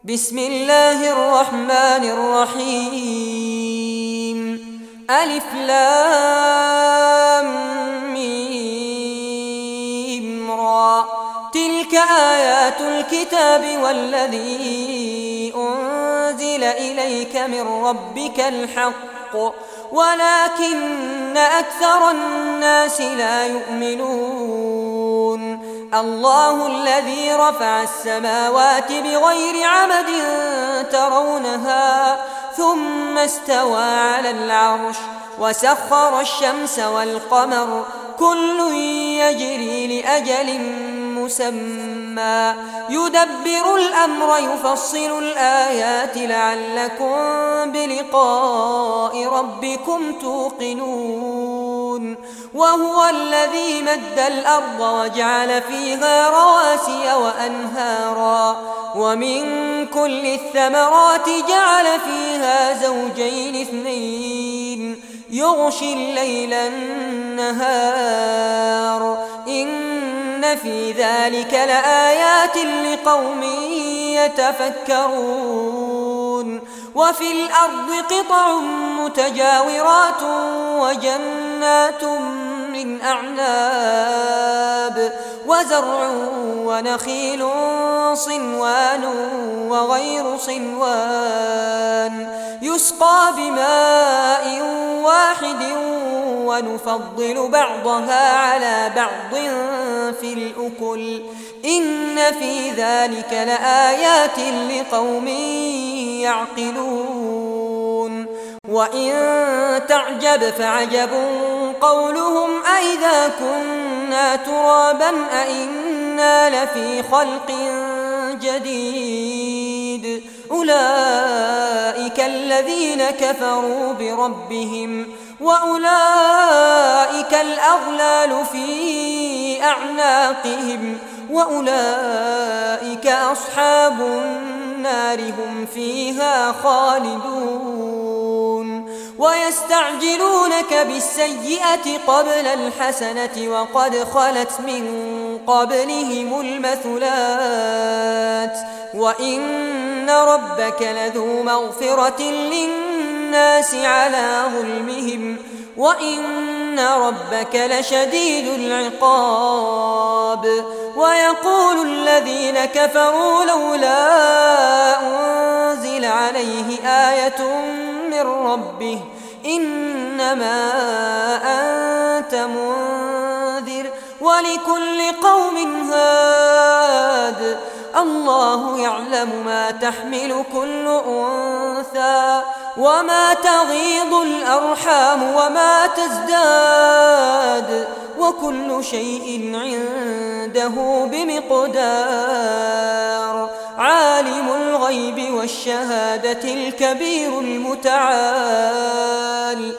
بسم الله الرحمن الرحيم. ألف لام ميم را. تلك آيات الكتاب والذي أنزل إليك من ربك الحق ولكن أكثر الناس لا يؤمنون. الله الذي رفع السماوات بغير عمد ترونها ثم استوى على العرش وسخر الشمس والقمر كل يجري لأجل مسمى يدبر الأمر يفصل الآيات لعلكم بلقاء ربكم توقنون. وهو الذي مد الأرض وجعل فيها رواسي وأنهارا ومن كل الثمرات جعل فيها زوجين اثنين يغشي الليل النهار إن في ذلك لآيات لقوم يتفكرون. وفي الأرض قطع متجاورات وجنات من أعناب وزرع ونخيل صنوان وغير صنوان يسقى بماء واحد ونفضل بعضها على بعض في الأكل إن في ذلك لآيات لقوم يعقلون. وإن تعجب فعجب قولهم أئذا كنا ترابا أئنا لفي خلق جديد أولئك الذين كفروا بربهم وأولئك الأغلال في أعناقهم وأولئك أصحاب النار هم فيها خالدون. ويستعجلونك بالسيئة قبل الحسنة وقد خلت من قبلهم المثلات وإن ربك لذو مغفرة للناس على ظلمهم وإن ربك لشديد العقاب. ويقول الذين كفروا لولا أنزل عليه آية من ربه إنما أنت منذر ولكل قوم هاد الله يعلم ما تحمل كل أنثى وما تغيض الأرحام وما تزداد وكل شيء عنده بمقدار. عالم الغيب والشهادة الكبير المتعال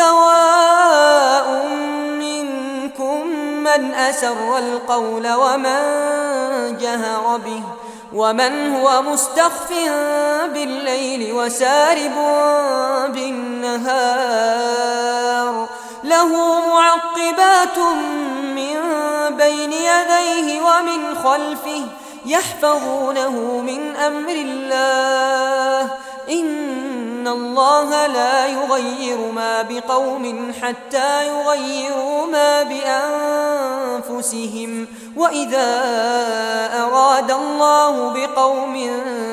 سواء منكم من أسر القول ومن جهر به ومن هو مستخف بالليل وسارب بالنهار له معقبات من بين يديه ومن خلفه يحفظونه من أمر الله إن الله لا يغير ما بقوم حتى يغيروا ما بأنفسهم وإذا أراد الله بقوم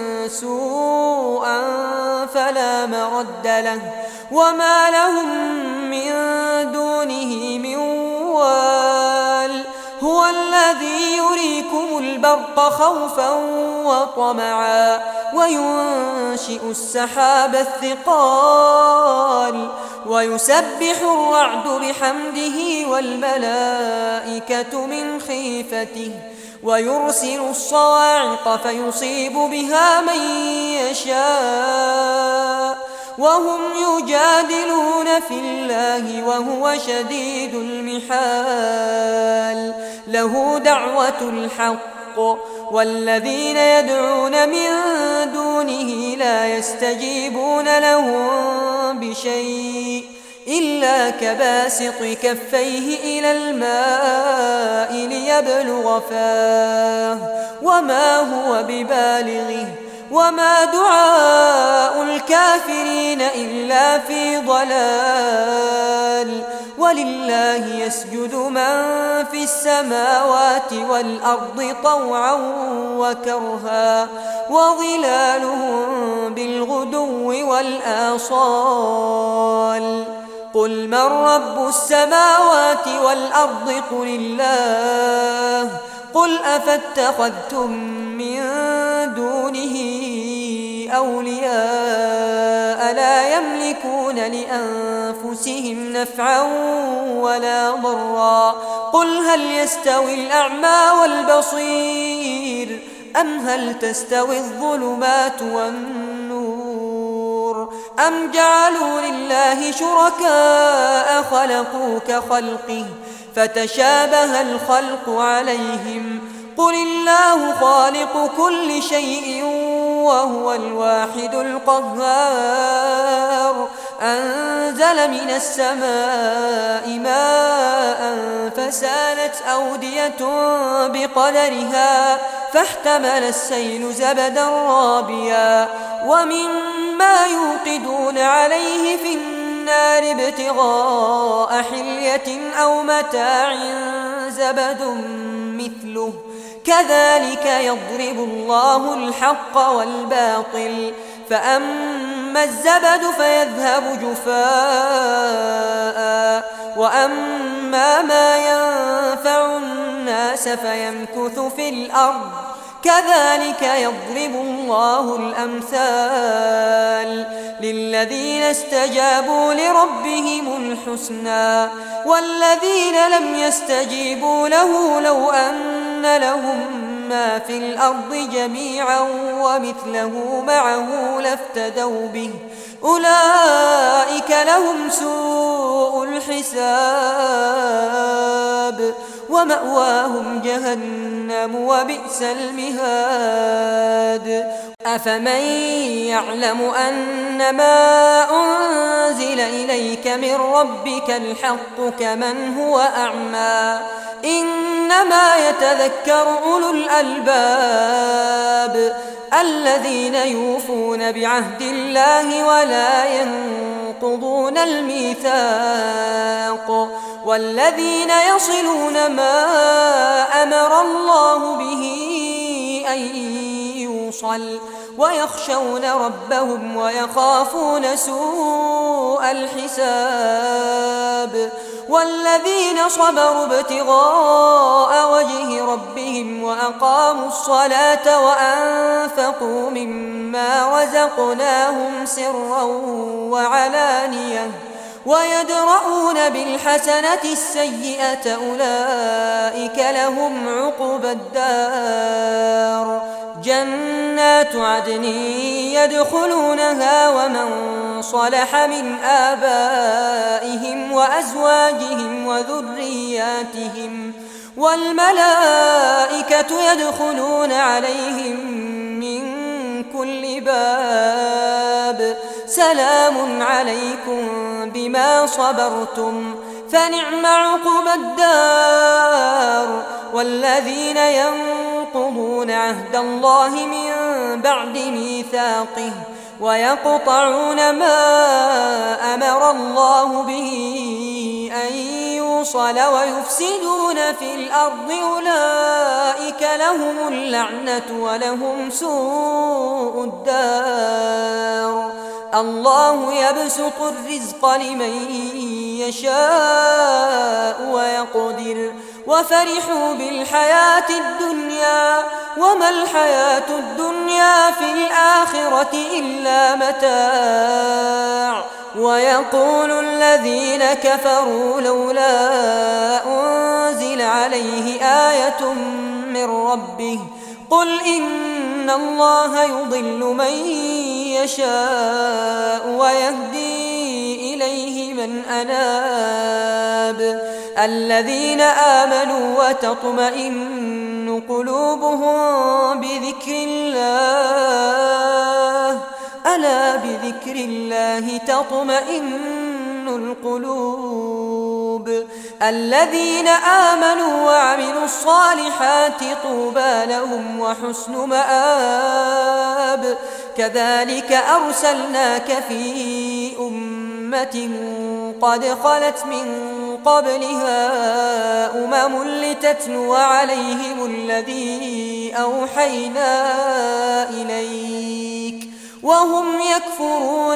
سوءا فلا مرد له وما لهم من دونه من وال. هو الذي يريكم البرق خوفا وطمعا وينشئ السحاب الثقال ويسبح الرعد بحمده والملائكة من خيفته ويرسل الصواعق فيصيب بها من يشاء وهم يجادلون في الله وهو شديد المحال. له دعوة الحق والذين يدعون من دونه لا يستجيبون لهم بشيء إلا كباسط كفيه إلى الماء ليبلغ فاه وما هو ببالغه وما دعاء الكافرين إلا في ضلال ولله يسجد من في السماوات والأرض طوعا وكرها وظلالهم بالغدو والآصال قل من رب السماوات والأرض قل الله قل أفاتخذتم من دونه أولياء لا يملكون لأنفسهم نفعا ولا ضرا قل هل يستوي الأعمى والبصير أم هل تستوي الظلمات والنور أم جعلوا لله شركاء خلقوا كخلقه فتشابه الخلق عليهم قل الله خالق كل شيء وهو الواحد القهار أنزل من السماء ماء فسالت أودية بقدرها فاحتمل السيل زبدا رابيا ومما يوقدون عليه في النار ابتغاء حلية أو متاع زبد مثله كذلك يضرب الله الحق والباطل فأما الزبد فيذهب جفاء وأما ما ينفع الناس فيمكث في الأرض كذلك يضرب الله الأمثال للذين استجابوا لربهم الحسنى والذين لم يستجيبوا له لو أن لهم ما في الأرض جميعا ومثله معه لافتدوا به أولئك لهم سوء الحساب ومأواهم جهنم وبئس المهاد أفمن يعلم أنما أنزل إليك من ربك الحق كمن هو أعمى إنما يتذكر أولو الألباب الذين يوفون بعهد الله ولا ينقضون الميثاق والذين يصلون ما أمر الله به أن يوصل ويخشون ربهم ويخافون سوء الحساب والذين صبروا ابتغاء وجه ربهم وأقاموا الصلاة وأنفقوا مما رزقناهم سرا وعلانية ويدرؤون بالحسنة السيئة أولئك لهم عقبى الدار جنات عدن يدخلونها ومن صلح من آبائهم وأزواجهم وذرياتهم والملائكة يدخلون عليهم من كل باب سلام عليكم بما صبرتم فنعم عقبى الدار والذين ينقضون عهد الله من بعد ميثاقه ويقطعون ما أمر الله به أن يوصل ويفسدون في الأرض أولئك لهم اللعنة ولهم سوء الدار الله يبسط الرزق لمن يشاء ويقدر وفرحوا بالحياة الدنيا وما الحياة الدنيا في الآخرة إلا متاع ويقول الذين كفروا لولا أنزل عليه آية من ربه قل إن الله يضل من يشاء ويهدي إليه من أناب الذين آمنوا وتطمئن قلوبهم بذكر الله ألا بذكر الله تطمئن القلوب. الذين آمنوا وعملوا الصالحات طوبى لهم وحسن مآب. كذلك أرسلناك في أمة قد خلت من قبلها لتتلو عليهم الذي أوحينا إليك وهم يكفرون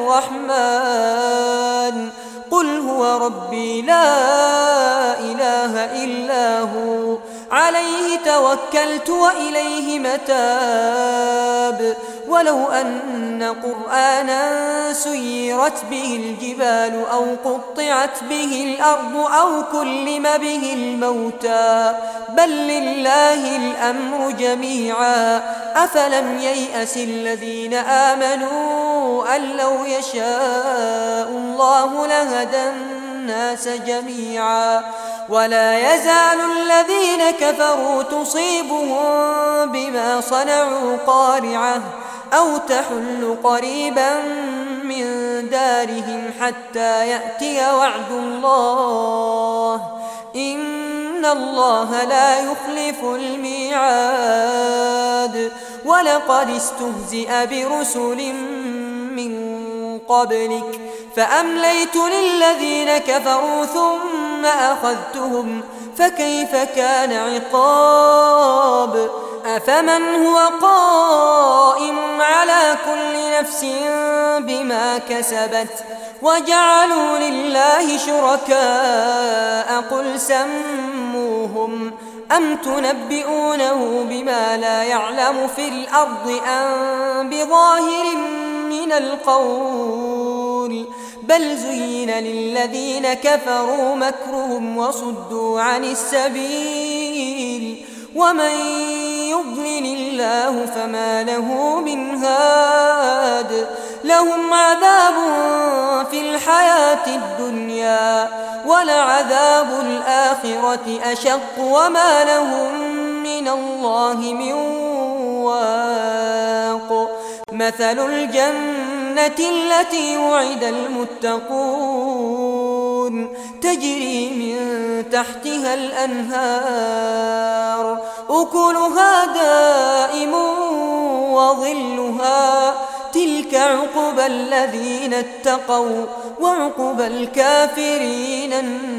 بالرحمن. قل هو ربي لا إله إلا هو عليه توكلت وإليه متاب. ولو أن قرآنا سيرت به الجبال أو قطعت به الأرض أو كلم به الموتى بل لله الأمر جميعا. أفلم ييأس الذين آمنوا أن لو يشاء الله لهدى الناس جميعا. ولا يزال الذين كفروا تصيبهم بما صنعوا قارعة أو تحل قريبا من دارهم حتى يأتي وعد الله إن الله لا يخلف الميعاد. ولقد استهزئ برسل من قبلك فأمليت للذين كفروا ثم أخذتهم فكيف كان عقاب. أفمن هو قائم على كل نفس بما كسبت وجعلوا لله شركاء قل سموهم أم تنبئونه بما لا يعلم في الأرض أم بظاهر من القول بل زين للذين كفروا مكرهم وصدوا عن السبيل ومن يضلل الله فما له من هاد. لهم عذاب في الحياة الدنيا ولعذاب الآخرة أشق وما لهم من الله من واق. مثل الجنة التي وعد المتقون تجري من تحتها الأنهار أكلها دائم وظلها تلك عقبى الذين اتقوا وعقبى الكافرين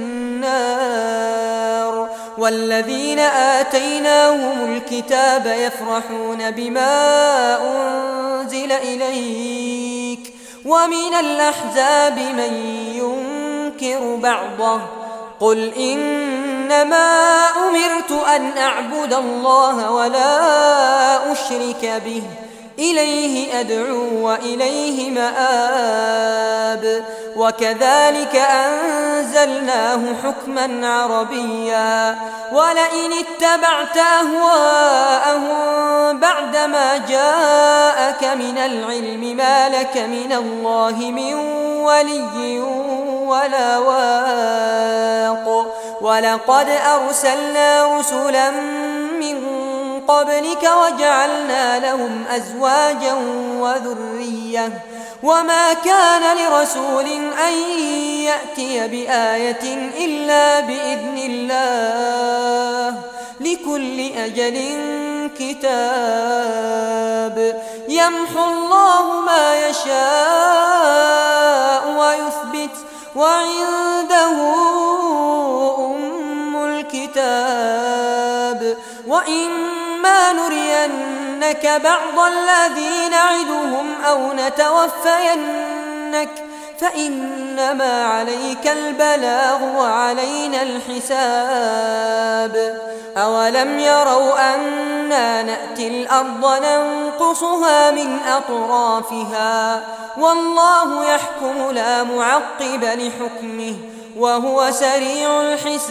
النار. والذين آتيناهم الكتاب يفرحون بما أنزل إليك ومن الأحزاب من ينكر بعضه قل إنما أمرت أن أعبد الله ولا أشرك به إليه أدعو وإليه مآب. وكذلك أنزلناه حكما عربيا ولئن اتبعت أهواءهم بعدما جاءك من العلم ما لك من الله من ولي ولا واق. ولقد أرسلنا رسلا من قبلك وجعلنا لهم أزواجا وذرية وما كان لرسول أن يأتي بآية إلا بإذن الله لكل أجل كتاب. يمحو الله ما يشاء ويثبت وعنده أم الكتاب. وإما نرينك بعض الذي نعدهم أو نتوفينك فإنما عليك البلاغ وعلينا الحساب. أولم يروا أنا نأتي الأرض ننقصها من أطرافها والله يحكم لا معقب لحكمه وهو سريع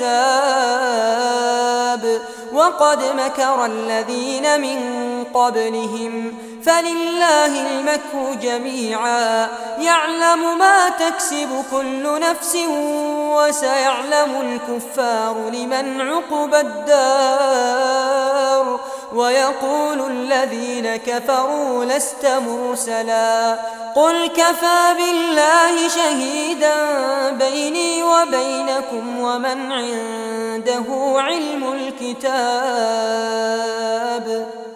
الحساب. وقد مكر الذين من قبلهم فلله المكر جميعا يعلم ما تكسب كل نفس وسيعلم الكفار لمن عقبى الدار. ويقول الذين كفروا لست مرسلا قل كفى بالله شهيدا بيني وبينكم ومن عنده علم الكتاب